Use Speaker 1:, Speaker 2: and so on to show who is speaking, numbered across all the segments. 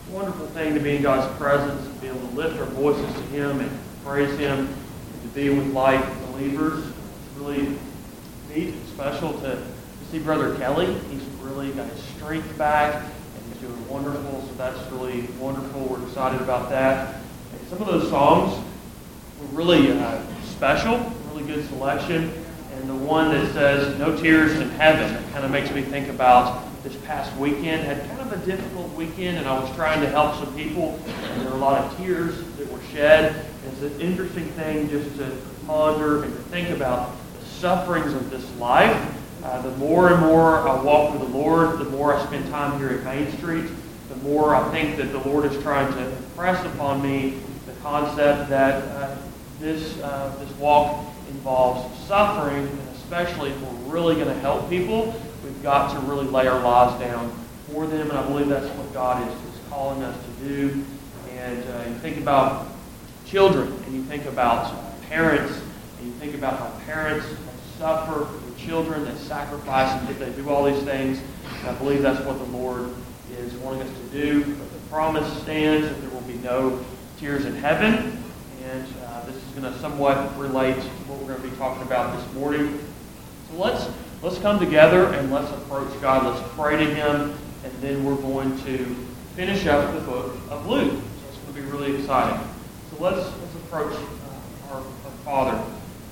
Speaker 1: wonderful thing to be in God's presence and be able to lift our voices to Him and praise Him and to be with like believers. It's really neat and special to see Brother Kelly. He's really got his strength back and he's doing wonderful, so that's really wonderful. We're excited about that. And some of those songs were really special, really good selection. And the one that says, "No Tears in Heaven," that kind of makes me think about this past weekend. Had kind of a difficult weekend, and I was trying to help some people, and there were a lot of tears that were shed. And it's an interesting thing just to ponder and to think about the sufferings of this life. The more and more I walk with the Lord, the more I spend time here at Main Street, the more I think that the Lord is trying to impress upon me the concept that this walk involves suffering, and especially if we're really going to help people, we've got to really lay our lives down for them, and I believe that's what God is calling us to do. And you think about children, and you think about parents, and you think about how parents suffer for their children, they sacrifice, and they do all these things. And I believe that's what the Lord is wanting us to do. But the promise stands that there will be no tears in heaven, and this is going to somewhat relate to what we're going to be talking about this morning. So let's come together and let's approach God. Let's pray to Him, and then we're going to finish up the book of Luke. So it's going to be really exciting. So let's approach our Father.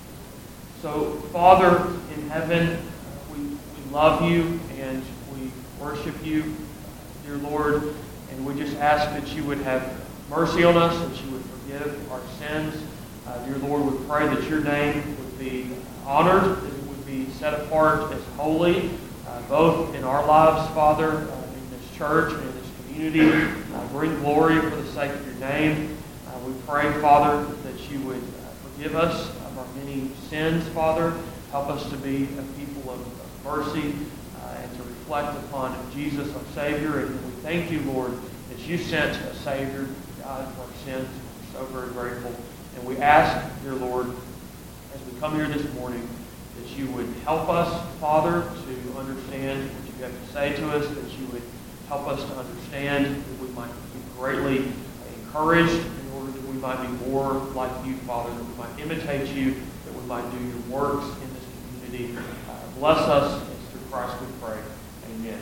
Speaker 1: So, Father in heaven, we love you and we worship you, dear Lord, and we just ask that you would have mercy on us, that you would forgive our sins. Dear Lord, we pray that your name would be honored, that it would be set apart as holy, both in our lives, Father, in this church and in this community. Bring glory for the sake of your name. We pray, Father, that you would forgive us of our many sins, Father. Help us to be a people of mercy and to reflect upon Jesus, our Savior. And we thank you, Lord, that you sent a Savior, God, for our sins. We're so very grateful. And we ask, dear Lord, as we come here this morning, that you would help us, Father, to understand what you have to say to us, that you would help us to understand that we might be greatly encouraged in order that we might be more like you, Father, that we might imitate you, that we might do your works in this community. Bless us. It's through Christ we pray. Amen.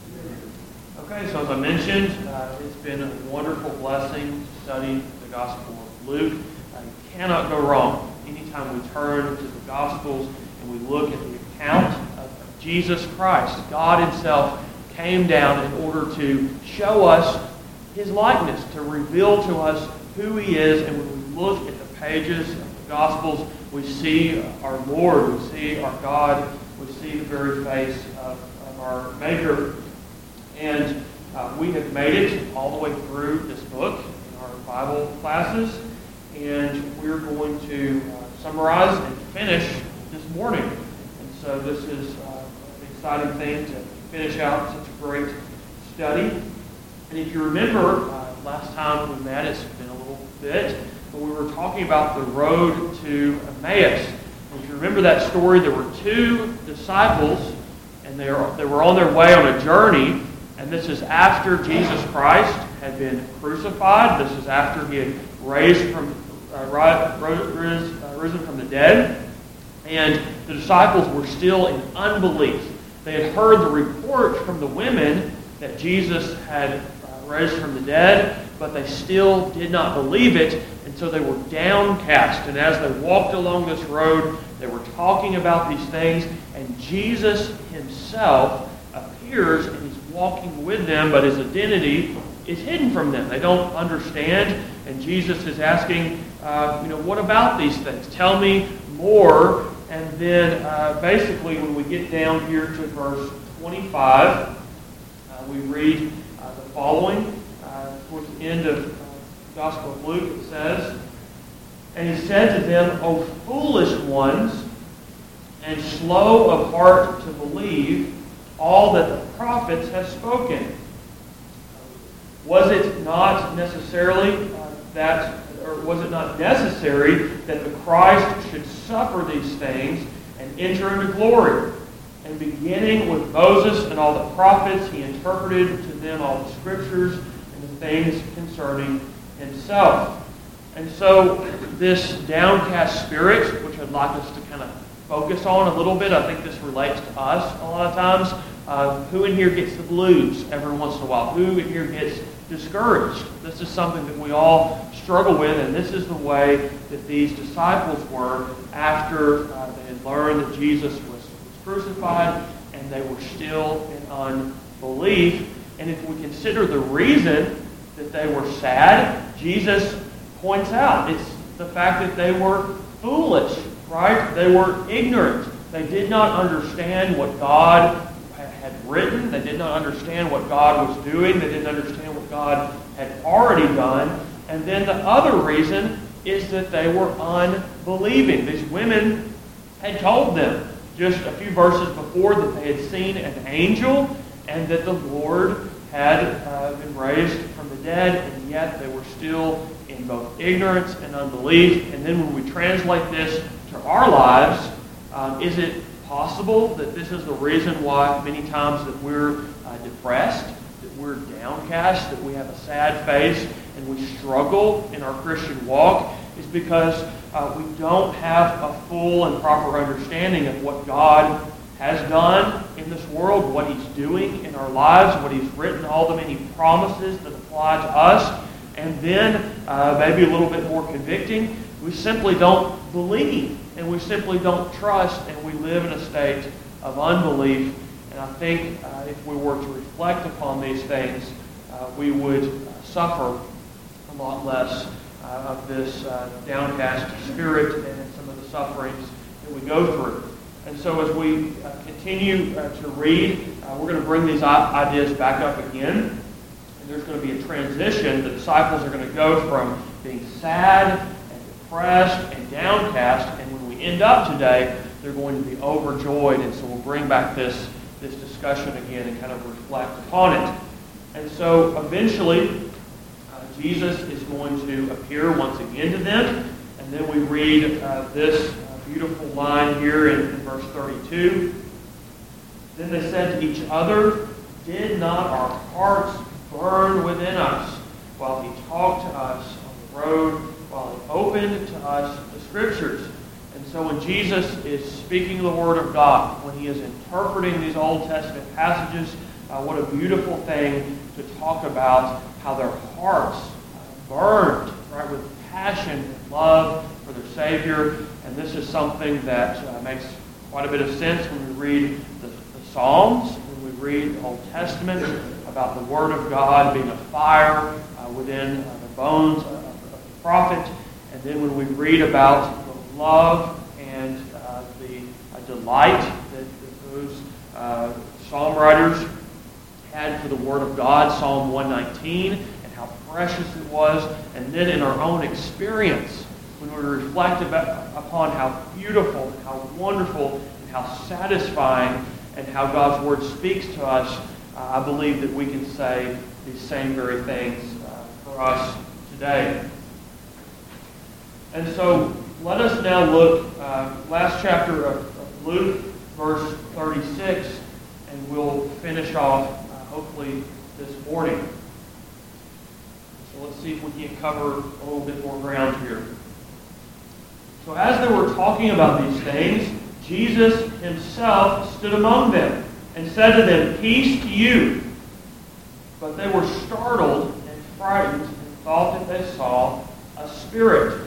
Speaker 1: Okay, so as I mentioned, it's been a wonderful blessing to study the Gospel of Luke. You cannot go wrong. Anytime we turn to the Gospels and we look at the account of Jesus Christ, God Himself came down in order to show us His likeness, to reveal to us who He is. And when we look at the pages of the Gospels, we see our Lord, we see our God, we see the very face of our Maker. And we have made it all the way through this book in our Bible classes. And we're going to summarize and finish this morning. And so this is an exciting thing to finish out such a great study. And if you remember, last time we met, it's been a little bit, but we were talking about the road to Emmaus. And if you remember that story, there were two disciples, and they were on their way on a journey. And this is after Jesus Christ had been crucified. This is after He had risen from the dead. And the disciples were still in unbelief. They had heard the report from the women that Jesus had raised from the dead, but they still did not believe it, and so they were downcast. And as they walked along this road, they were talking about these things, and Jesus Himself appears, and He's walking with them, but His identity is hidden from them. They don't understand, and Jesus is asking, what about these things? Tell me more. And then basically when we get down here to verse 25, we read the following. Towards the end of the Gospel of Luke, it says, "And He said to them, O foolish ones, and slow of heart to believe all that the prophets have spoken. Was it not necessary that the Christ should suffer these things and enter into glory? And beginning with Moses and all the prophets, He interpreted to them all the Scriptures. And things concerning himself. And so this downcast spirit, which I'd like us to kind of focus on a little bit, I think this relates to us a lot of times. Who in here gets the blues every once in a while? Who in here gets discouraged? This is something that we all struggle with, and this is the way that these disciples were after they had learned that Jesus was crucified, and they were still in unbelief. And if we consider the reason that they were sad, Jesus points out it's the fact that they were foolish, right? They were ignorant. They did not understand what God had written. They did not understand what God was doing. They didn't understand what God had already done. And then the other reason is that they were unbelieving. These women had told them just a few verses before that they had seen an angel and that the Lord had been raised from the dead, and yet they were still in both ignorance and unbelief. And then when we translate this to our lives, is it possible that this is the reason why many times that we're depressed, that we're downcast, that we have a sad face, and we struggle in our Christian walk, is because we don't have a full and proper understanding of what God has done in this world, what He's doing in our lives, what He's written, all the many promises that apply to us. And then, maybe a little bit more convicting, we simply don't believe, and we simply don't trust, and we live in a state of unbelief. And I think if we were to reflect upon these things, we would suffer a lot less of this downcast spirit and some of the sufferings that we go through. And so as we continue to read, we're going to bring these ideas back up again. And there's going to be a transition. The disciples are going to go from being sad and depressed and downcast. And when we end up today, they're going to be overjoyed. And so we'll bring back this discussion again and kind of reflect upon it. And so eventually, Jesus is going to appear once again to them. And then we read this beautiful line here in verse 32. Then they said to each other, "Did not our hearts burn within us while He talked to us on the road, while He opened to us the Scriptures?" And so when Jesus is speaking the Word of God, when He is interpreting these Old Testament passages, what a beautiful thing to talk about how their hearts burned, right, with passion and love for their Savior. And this is something that makes quite a bit of sense when we read the Psalms, when we read the Old Testament, about the Word of God being a fire within the bones of the prophet. And then when we read about the love and the delight that those psalm writers had for the Word of God, Psalm 119, and how precious it was. And then in our own experience, when we reflect upon how beautiful and how wonderful and how satisfying and how God's Word speaks to us, I believe that we can say these same very things for us today. And so let us now look, last chapter of Luke, verse 36, and we'll finish off hopefully this morning. So let's see if we can cover a little bit more ground here. So as they were talking about these things, Jesus Himself stood among them and said to them, "Peace to you." But they were startled and frightened and thought that they saw a spirit.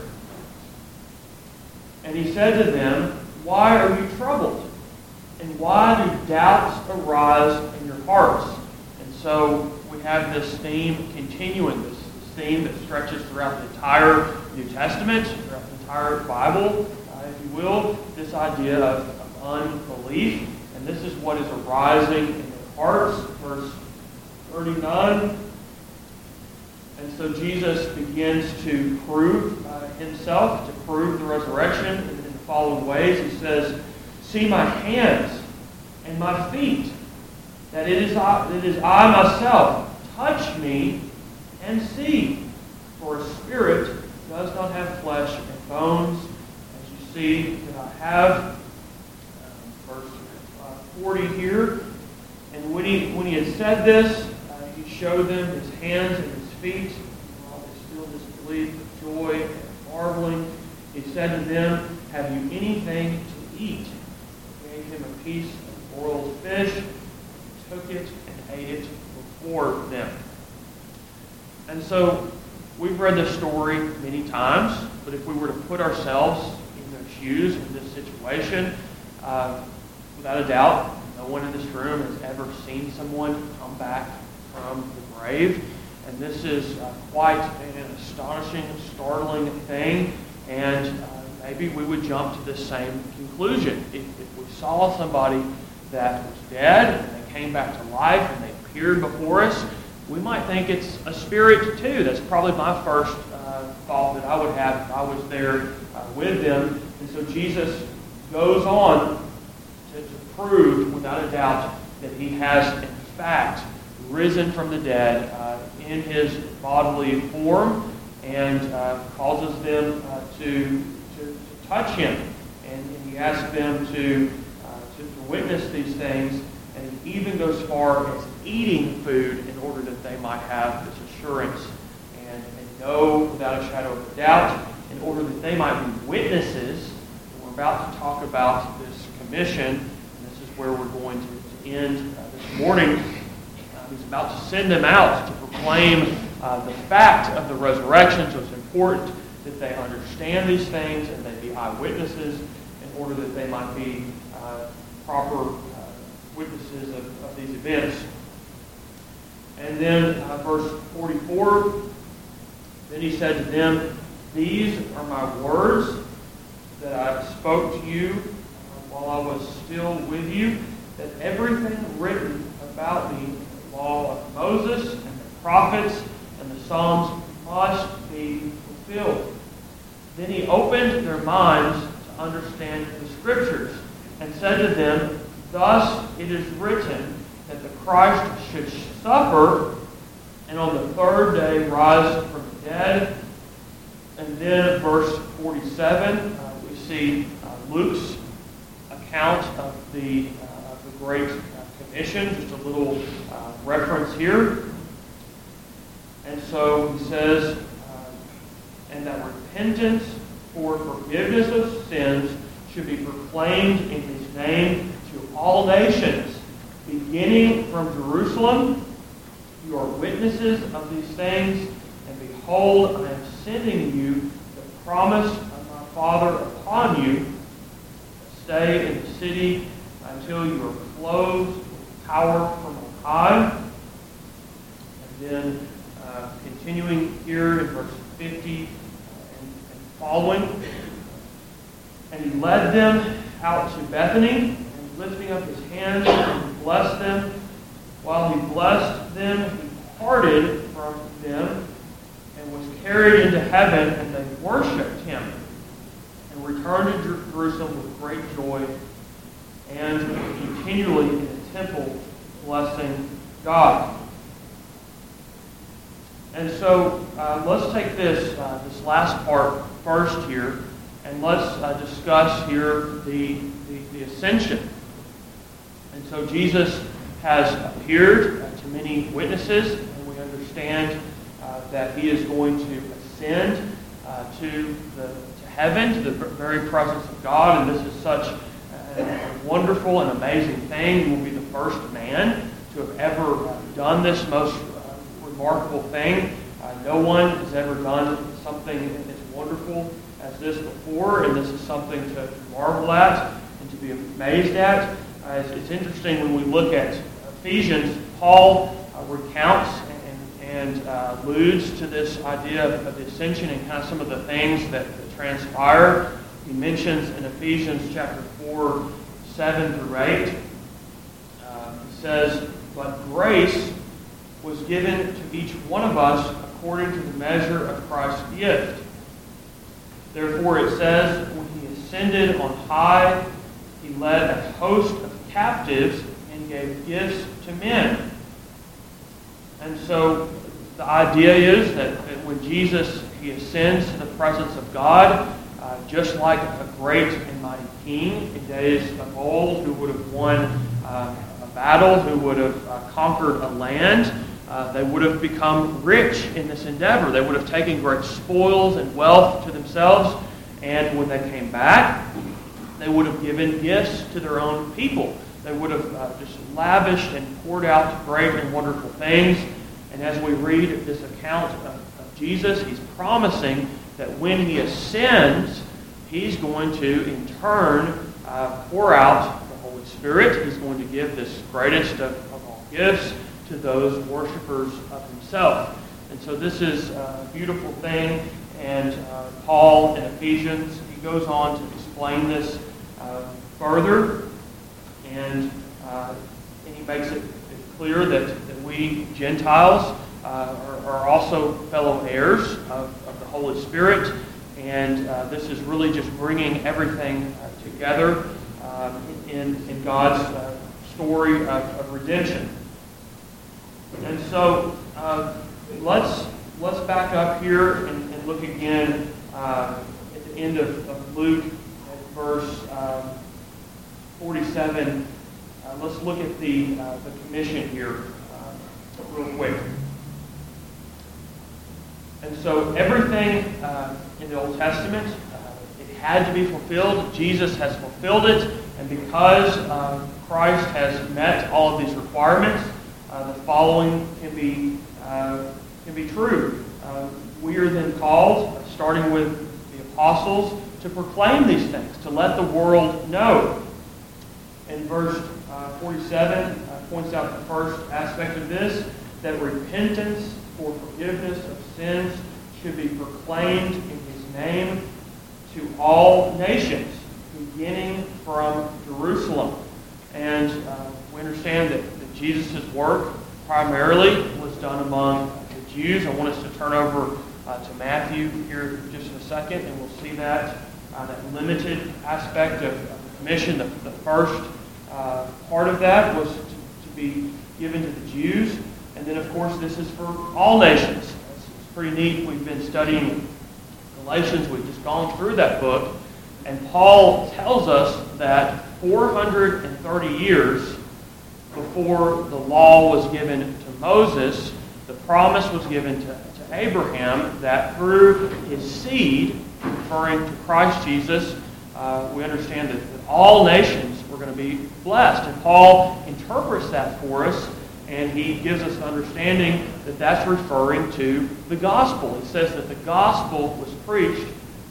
Speaker 1: And He said to them, "Why are you troubled? And why do doubts arise in your hearts?" And so we have this theme continuing, this theme that stretches throughout the entire New Testament, throughout the entire Bible, if you will, this idea of unbelief. And this is what is arising in their hearts. Verse 39. And so Jesus begins to prove Himself, to prove the resurrection in the following ways. He says, "See my hands and my feet, that it is I myself. Touch me and see. For a spirit does not have flesh and bones, as you see that I have." Verse 40 here. And when he had said this, He showed them His hands and His feet, while they still disbelieved with joy and marveling, he said to them, "Have you anything to eat?" They gave him a piece of broiled fish, he took it and ate it before them. And so, we've read this story many times, but if we were to put ourselves in their shoes in this situation, without a doubt, no one in this room has ever seen someone come back from the grave. And this is quite an astonishing, startling thing. And maybe we would jump to the same conclusion. If we saw somebody that was dead and they came back to life and they appeared before us, we might think it's a spirit too. That's probably my first thought that I would have if I was there with them. And so Jesus goes on to prove without a doubt that he has in fact risen from the dead in his bodily form, and causes them to touch him. And he asks them to witness these things, and he even goes far as eating food in order that they might have this assurance and know without a shadow of a doubt, in order that they might be witnesses. We're about to talk about this commission, and this is where we're going to end this morning. He's about to send them out to proclaim the fact of the resurrection, so it's important that they understand these things and they be eyewitnesses in order that they might be proper witnesses of these events. And then verse 44, then he said to them, "These are my words that I spoke to you while I was still with you, that everything written about me, the law of Moses and the prophets and the Psalms, must be fulfilled." Then he opened their minds to understand the Scriptures and said to them, "Thus it is written that the Christ should suffer and on the third day rise from the dead." And then verse 47, we see Luke's account of the Great Commission, just a little reference here. And so he says, "And that repentance for forgiveness of sins should be proclaimed in his name to all nations, beginning from Jerusalem. You are witnesses of these things, and behold, I am sending you the promise of my Father upon you. Stay in the city until you are clothed with power from on high." And then continuing here in verse 50 and following, "And he led them out to Bethany, and lifting up his hands, he blessed them. While he blessed them, he parted from them and was carried into heaven, and they worshipped him and returned to Jerusalem with great joy and continually in the temple blessing God." And so let's take this last part first here, and let's discuss here the ascension. And so Jesus has appeared to many witnesses, and we understand that he is going to ascend to heaven, to the very presence of God, and this is such a wonderful and amazing thing. He will be the first man to have ever done this most remarkable thing. No one has ever done something as wonderful as this before, and this is something to marvel at and to be amazed at. It's interesting when we look at Ephesians, Paul recounts and alludes to this idea of the ascension and kind of some of the things that transpire. He mentions in Ephesians chapter 4, 7 through 8, he says, "But grace was given to each one of us according to the measure of Christ's gift. Therefore it says, when he ascended on high, he led a host of captives and gave gifts to men." And so the idea is that when Jesus, he ascends to the presence of God, just like a great and mighty king in days of old who would have won a battle, who would have conquered a land, They would have become rich in this endeavor. They would have taken great spoils and wealth to themselves. And when they came back, they would have given gifts to their own people. They would have just lavished and poured out great and wonderful things. And as we read this account of Jesus, he's promising that when he ascends, he's going to, in turn, pour out the Holy Spirit. He's going to give this greatest of all gifts to those worshipers of himself. And so this is a beautiful thing. And Paul in Ephesians, he goes on to explain this further. And he makes it clear that we Gentiles are also fellow heirs of the Holy Spirit. And this is really just bringing everything together in God's story of redemption. And so let's back up here and look again at the end of Luke, at verse 47. Let's look at the commission here real quick. And so everything in the Old Testament, it had to be fulfilled. Jesus has fulfilled it. And because Christ has met all of these requirements, the following can be true. We are then called, starting with the apostles, to proclaim these things, to let the world know. And verse 47 points out the first aspect of this, that repentance for forgiveness of sins should be proclaimed in his name to all nations, beginning from Jerusalem. And we understand that Jesus' work primarily was done among the Jews. I want us to turn over to Matthew here just in a second, and we'll see that limited aspect of the commission. The first part of that was to be given to the Jews. And then, of course, this is for all nations. It's pretty neat. We've been studying Galatians. We've just gone through that book. And Paul tells us that 430 years before the law was given to Moses, the promise was given to Abraham that through his seed, referring to Christ Jesus, we understand that all nations were going to be blessed. And Paul interprets that for us, and he gives us an understanding that that's referring to the gospel. He says that the gospel was preached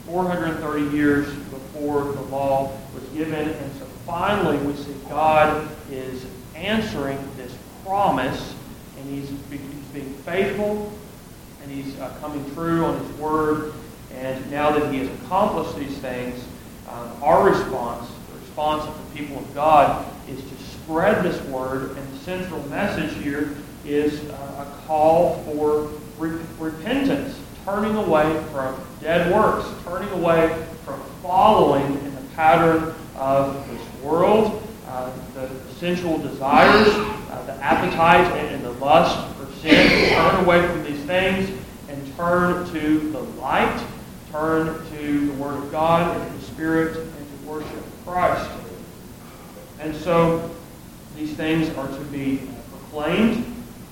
Speaker 1: 430 years before the law was given. And so finally we see God is answering this promise, and he's being faithful, and he's coming true on his word. And now that he has accomplished these things, our response, the response of the people of God, is to spread this word. And the central message here is a call for repentance, turning away from dead works, turning away from following in the pattern of this world, the sensual desires, the appetite and the lust for sin. Turn away from these things and turn to the light, turn to the Word of God and the Spirit, and to worship Christ. And so these things are to be proclaimed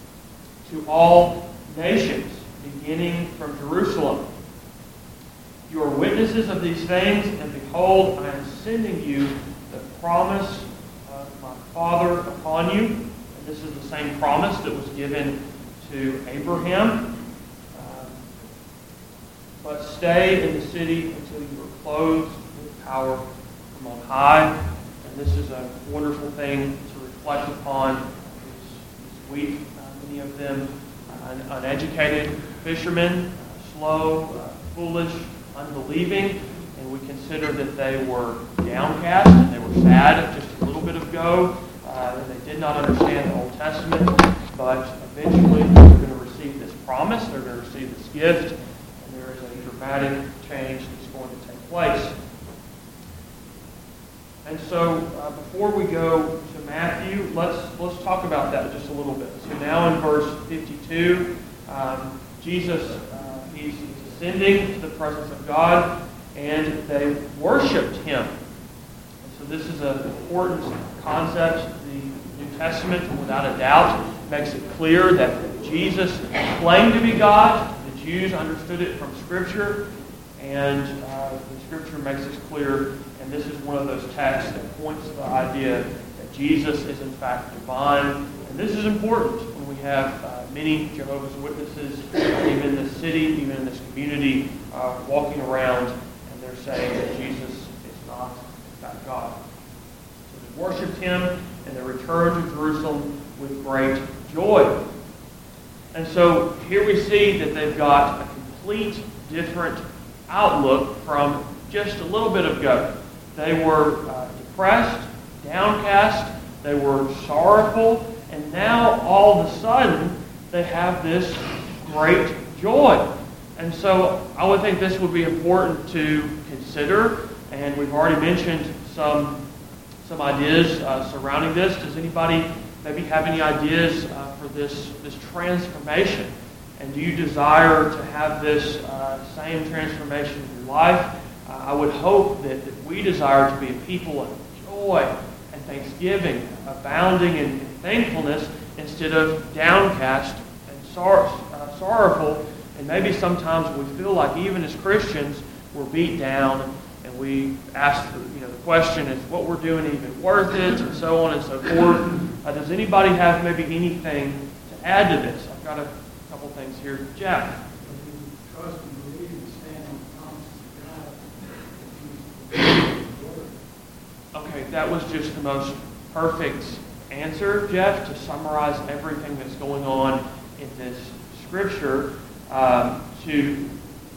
Speaker 1: to all nations, beginning from Jerusalem. You are witnesses of these things, and behold, I am sending you the promise of my Father upon you. And this is the same promise that was given to Abraham. But stay in the city until you are clothed with power from on high. And this is a wonderful thing to reflect upon this week. Many of them uneducated fishermen, slow, foolish, unbelieving, and we consider that they were downcast and they were sad just a little bit ago. They did not understand the Old Testament, but eventually they're going to receive this promise, they're going to receive this gift, and there is a dramatic change that's going to take place. And so before we go to Matthew, let's talk about that just a little bit. So now in verse 52, Jesus, he's ascending to the presence of God, and they worshipped him. And so this is an important concept. The New Testament, without a doubt, makes it clear that Jesus claimed to be God. The Jews understood it from Scripture, and the Scripture makes this clear. And this is one of those texts that points to the idea that Jesus is in fact divine. And this is important when we have many Jehovah's Witnesses, even in this city, even in this community, walking around, and they're saying that Jesus is not in fact God. So they worshiped Him, and they returned to Jerusalem with great joy. And so here we see that they've got a complete different outlook from just a little bit ago. They were depressed, downcast, they were sorrowful, and now all of a sudden they have this great joy. And so I would think this would be important to consider, and we've already mentioned some ideas surrounding this. Does anybody maybe have any ideas for this transformation? And do you desire to have this same transformation in your life? I would hope that we desire to be a people of joy and thanksgiving, abounding in thankfulness instead of downcast and sorrowful. And maybe sometimes we feel like even as Christians we're beat down, and we ask the question, is what we're doing even worth it, and so on and so forth. Does anybody have maybe anything to add to this? I've got a couple things here. Jeff.
Speaker 2: Trust and believe and stand on the promises of God.
Speaker 1: Okay, that was just the most perfect answer, Jeff, to summarize everything that's going on in this scripture. To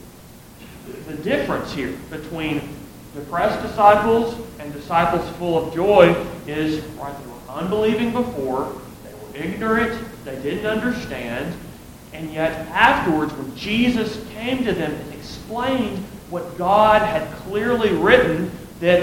Speaker 1: the difference here between depressed disciples and disciples full of joy is, right, they were unbelieving before, they were ignorant, they didn't understand, and yet afterwards when Jesus came to them and explained what God had clearly written that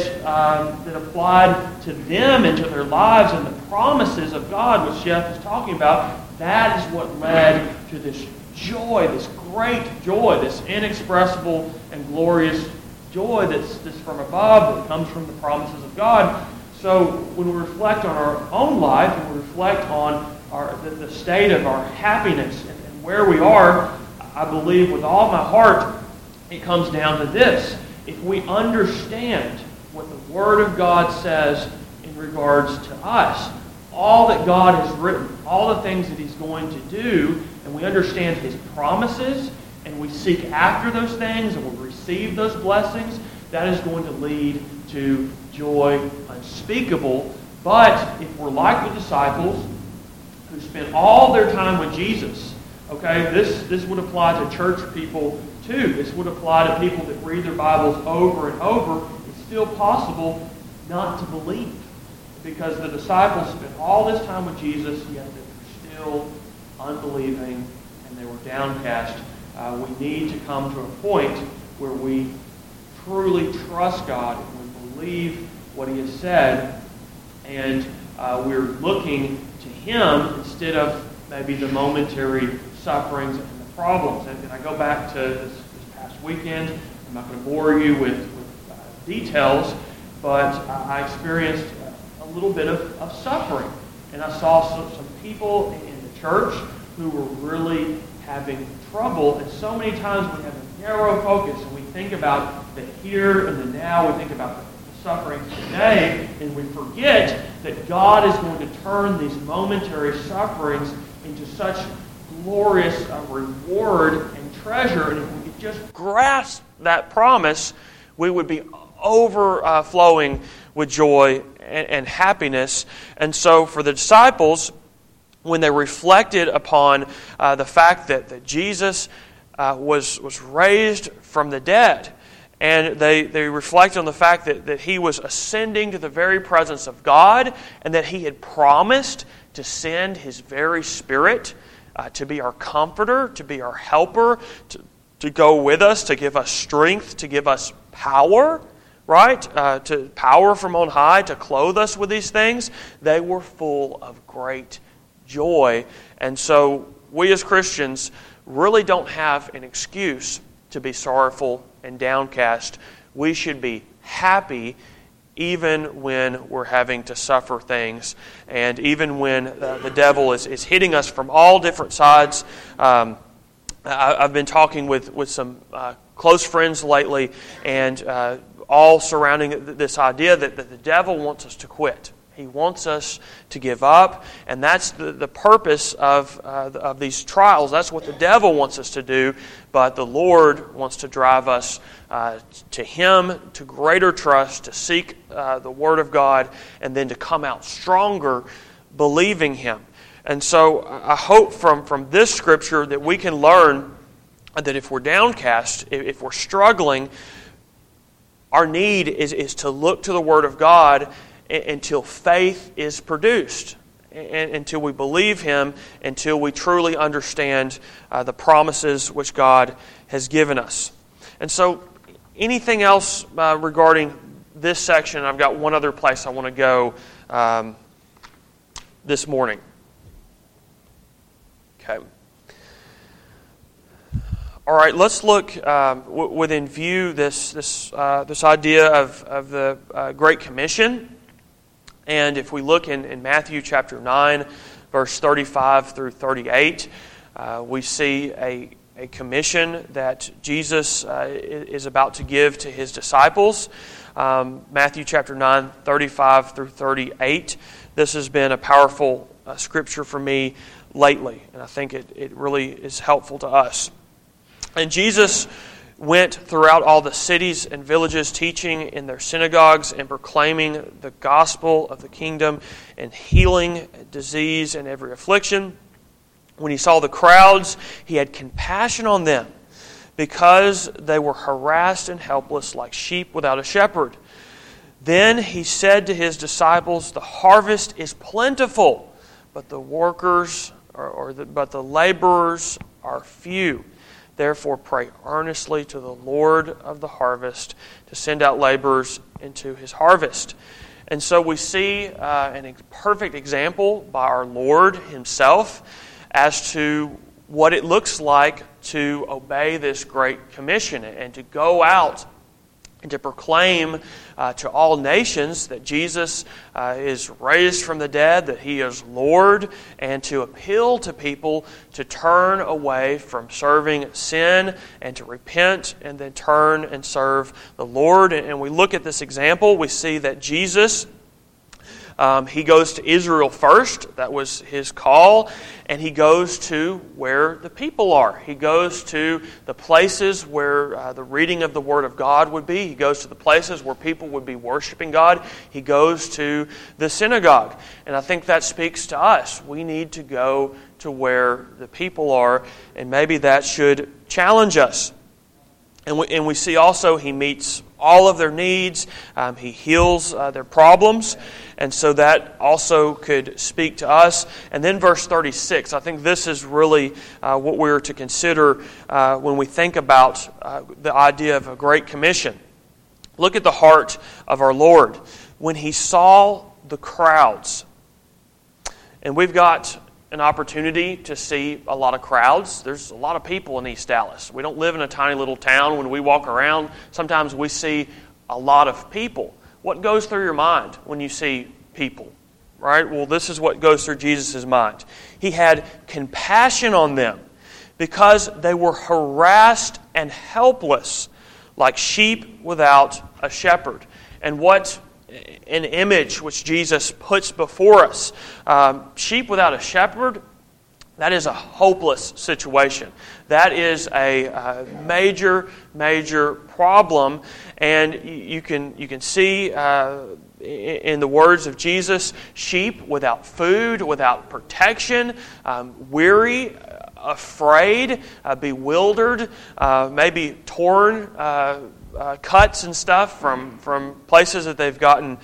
Speaker 1: applied to them and to their lives and the promises of God, which Jeff is talking about, that is what led to this joy, this great joy, this inexpressible and glorious joy that's from above, that comes from the promises of God. So when we reflect on our own life and we reflect on the state of our happiness and where we are, I believe with all my heart it comes down to this. If we understand what the Word of God says in regards to us, all that God has written, all the things that He's going to do, and we understand His promises, and we seek after those things, and we receive those blessings, that is going to lead to joy unspeakable. But if we're like the disciples who spent all their time with Jesus, okay, this would apply to church people too. This would apply to people that read their Bibles over and over. It's still possible not to believe, because the disciples spent all this time with Jesus, yet they were still unbelieving and they were downcast. We need to come to a point where we truly trust God and we believe what He has said, and we're looking to Him instead of maybe the momentary sufferings and the problems. And I go back to this past weekend. I'm not going to bore you with details, but I experienced a little bit of suffering. And I saw some people in the church who were really having trouble. And so many times we have a narrow focus and we think about the here and the now. We think about the suffering today, and we forget that God is going to turn these momentary sufferings into such glorious reward and treasure. And if we could just grasp that promise, we would be overflowing with joy and happiness. And so for the disciples, when they reflected upon the fact that Jesus was raised from the dead, and they reflected on the fact that He was ascending to the very presence of God, and that He had promised to send His very Spirit to be our comforter, to be our helper, to go with us, to give us strength, to give us power, right? To power from on high, to clothe us with these things. They were full of great joy. And so we as Christians really don't have an excuse to be sorrowful and downcast. We should be happy even when we're having to suffer things, and even when the devil is hitting us from all different sides. I've been talking with some close friends lately, and all surrounding this idea that the devil wants us to quit. He wants us to give up, and that's the purpose of these trials. That's what the devil wants us to do, but the Lord wants to drive us to Him, to greater trust, to seek the Word of God, and then to come out stronger believing Him. And so I hope from this Scripture that we can learn that if we're downcast, if we're struggling, our need is to look to the Word of God until faith is produced, and until we believe Him, until we truly understand the promises which God has given us. And so, anything else regarding this section? I've got one other place I want to go this morning. Okay. All right, let's look within view this idea of the Great Commission. And if we look in Matthew chapter 9, verse 35 through 38, we see a commission that Jesus is about to give to His disciples. Matthew chapter 9, 35 through 38. This has been a powerful scripture for me lately, and I think it really is helpful to us. And Jesus went throughout all the cities and villages, teaching in their synagogues and proclaiming the gospel of the kingdom and healing disease and every affliction. When He saw the crowds, He had compassion on them because they were harassed and helpless like sheep without a shepherd. Then He said to His disciples, "The harvest is plentiful, but the workers but the laborers are few. Therefore, pray earnestly to the Lord of the harvest to send out laborers into His harvest." And so we see a perfect example by our Lord Himself as to what it looks like to obey this Great Commission and to go out and to proclaim to all nations that Jesus is raised from the dead, that He is Lord, and to appeal to people to turn away from serving sin and to repent and then turn and serve the Lord. And we look at this example, we see that Jesus, He goes to Israel first. That was His call. And He goes to where the people are. He goes to the places where the reading of the Word of God would be. He goes to the places where people would be worshiping God. He goes to the synagogue. And I think that speaks to us. We need to go to where the people are. And maybe that should challenge us. And we see also He meets all of their needs. He heals their problems. And so that also could speak to us. And then verse 36, I think this is really what we're to consider when we think about the idea of a Great Commission. Look at the heart of our Lord. When He saw the crowds, and we've got an opportunity to see a lot of crowds. There's a lot of people in East Dallas. We don't live in a tiny little town. When we walk around, sometimes we see a lot of people. What goes through your mind when you see people? Right? Well, this is what goes through Jesus' mind. He had compassion on them because they were harassed and helpless like sheep without a shepherd. And what an image which Jesus puts before us. Sheep without a shepherd, that is a hopeless situation. That is a major, major problem. And you can see in the words of Jesus, sheep without food, without protection, weary, afraid, bewildered, maybe torn, cuts and stuff from places that they've gotten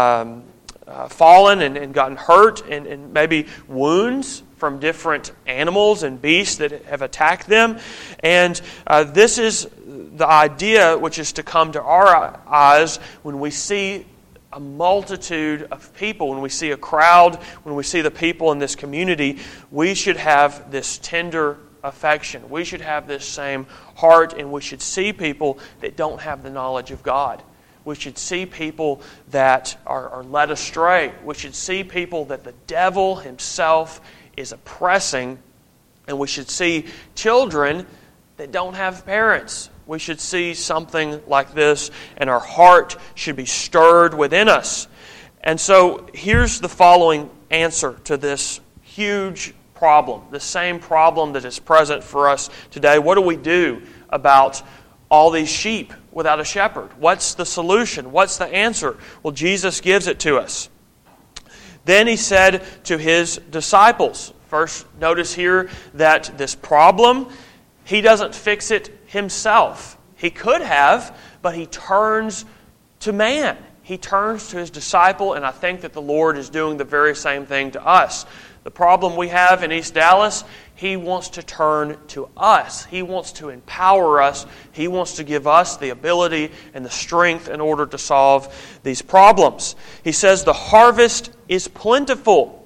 Speaker 1: fallen and gotten hurt, and maybe wounds from different animals and beasts that have attacked them. And this is the idea which is to come to our eyes when we see a multitude of people, when we see a crowd, when we see the people in this community. We should have this tender affection. We should have this same heart, and we should see people that don't have the knowledge of God. We should see people that are led astray. We should see people that the devil himself is oppressing. And we should see children that don't have parents. We should see something like this, and our heart should be stirred within us. And so here's the following answer to this huge problem, the same problem that is present for us today. What do we do about all these sheep without a shepherd? What's the solution? What's the answer? Well, Jesus gives it to us. Then He said to His disciples, first notice here that this problem, He doesn't fix it Himself. He could have, but He turns to man. He turns to His disciple, and I think that the Lord is doing the very same thing to us. The problem we have in East Dallas, He wants to turn to us. He wants to empower us. He wants to give us the ability and the strength in order to solve these problems. He says the harvest is plentiful,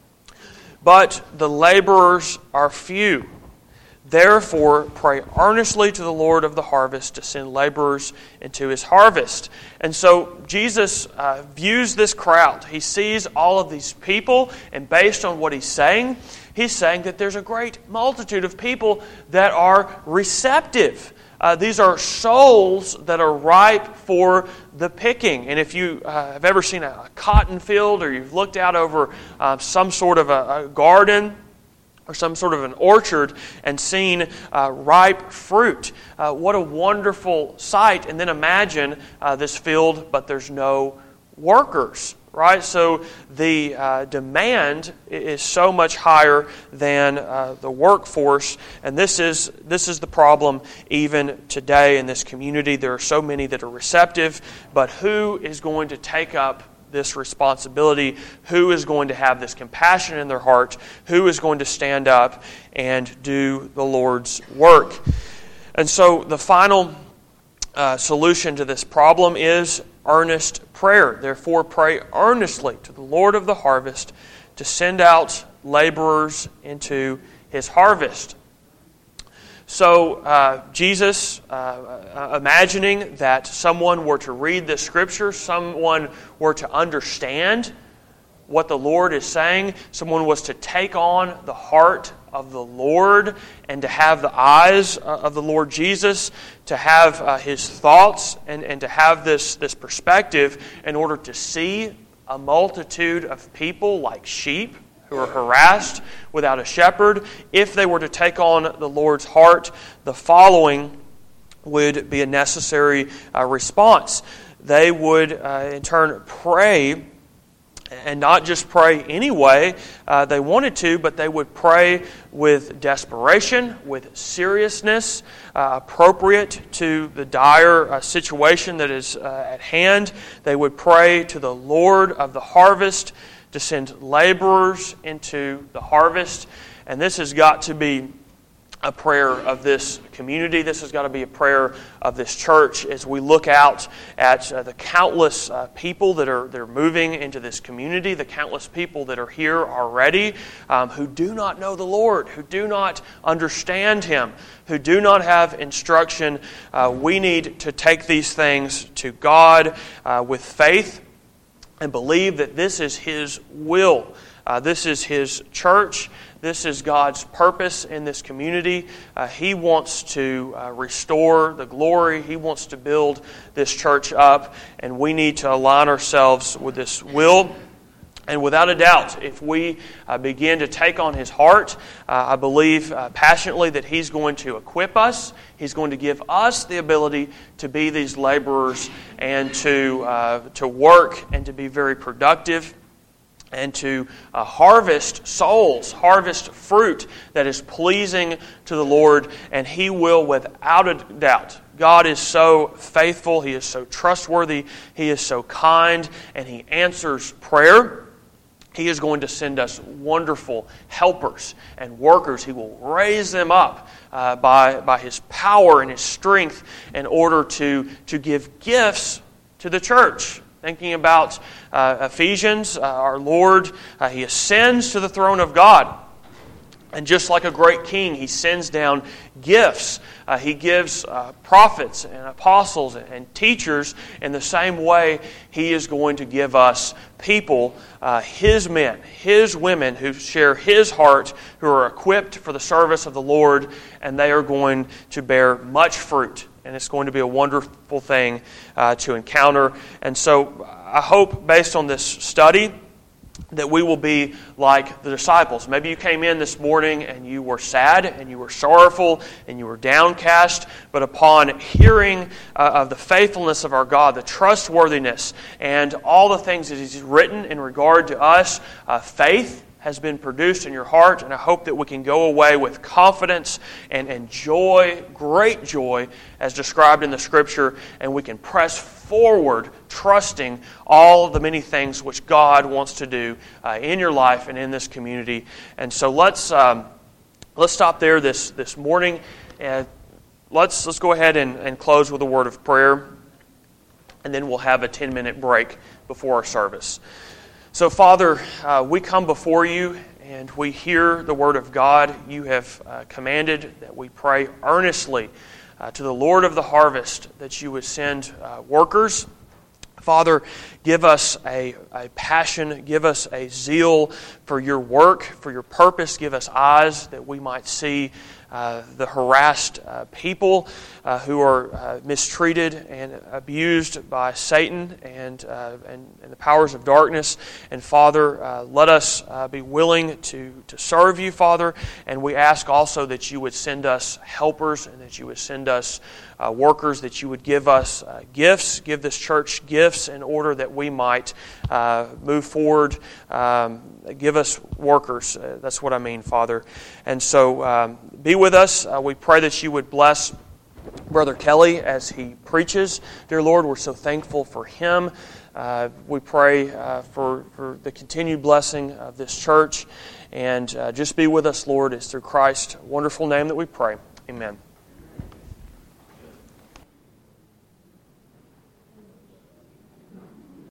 Speaker 1: but the laborers are few. Therefore, pray earnestly to the Lord of the harvest to send laborers into His harvest. And so Jesus views this crowd. He sees all of these people, and based on what He's saying that there's a great multitude of people that are receptive. These are souls that are ripe for the picking. And if you have ever seen a cotton field, or you've looked out over some sort of a garden, or some sort of an orchard, and seen ripe fruit. What a wonderful sight. And then imagine this field, but there's no workers, right? So the demand is so much higher than the workforce. And this is the problem even today in this community. There are so many that are receptive, but who is going to take up this responsibility? Who is going to have this compassion in their heart? Who is going to stand up and do the Lord's work? And so the final solution to this problem is earnest prayer. Therefore, pray earnestly to the Lord of the harvest to send out laborers into His harvest. So Jesus, imagining that someone were to read this scripture, someone were to understand what the Lord is saying, someone was to take on the heart of the Lord and to have the eyes of the Lord Jesus, to have His thoughts and to have this perspective in order to see a multitude of people like sheep who are harassed without a shepherd. If they were to take on the Lord's heart, the following would be a necessary response. They would, in turn, pray, and not just pray anyway they wanted to, but they would pray with desperation, with seriousness, appropriate to the dire situation that is at hand. They would pray to the Lord of the harvest to send laborers into the harvest. And this has got to be a prayer of this community. This has got to be a prayer of this church as we look out at the countless people that are moving into this community, the countless people that are here already who do not know the Lord, who do not understand Him, who do not have instruction. We need to take these things to God with faith and believe that this is His will. This is His church. This is God's purpose in this community. He wants to restore the glory. He wants to build this church up, and we need to align ourselves with this will. And without a doubt, if we begin to take on His heart, I believe passionately that He's going to equip us. He's going to give us the ability to be these laborers and to work and to be very productive and to harvest souls, harvest fruit that is pleasing to the Lord, and He will without a doubt. God is so faithful, He is so trustworthy, He is so kind, and He answers prayer. He is going to send us wonderful helpers and workers. He will raise them up by His power and His strength in order to give gifts to the church. Thinking about Ephesians, our Lord, He ascends to the throne of God. And just like a great king, He sends down gifts. He gives prophets and apostles and teachers. In the same way, He is going to give us people, His men, His women who share His heart, who are equipped for the service of the Lord, and they are going to bear much fruit. And it's going to be a wonderful thing to encounter. And so I hope, based on this study, that we will be like the disciples. Maybe you came in this morning and you were sad and you were sorrowful and you were downcast, but upon hearing of the faithfulness of our God, the trustworthiness, and all the things that He's written in regard to us, faith has been produced in your heart, and I hope that we can go away with confidence and joy, great joy, as described in the Scripture, and we can press forward, trusting all the many things which God wants to do in your life and in this community. And so let's stop there this morning, and let's go ahead and close with a word of prayer, and then we'll have a 10-minute break before our service. So, Father, we come before You and we hear the Word of God. You have commanded that we pray earnestly to the Lord of the harvest that You would send workers. Father, give us a passion, give us a zeal for Your work, for Your purpose. Give us eyes that we might see the harassed people who are mistreated and abused by Satan and the powers of darkness. And Father, let us be willing to serve You, Father. And we ask also that You would send us helpers and that You would send us workers, that You would give us gifts, give this church gifts in order that we might move forward. Give us workers. That's what I mean, Father. And so be with us. We pray that You would bless Brother Kelly as he preaches. Dear Lord, we're so thankful for him. We pray for the continued blessing of this church. And just be with us, Lord. It's through Christ's wonderful name that we pray. Amen.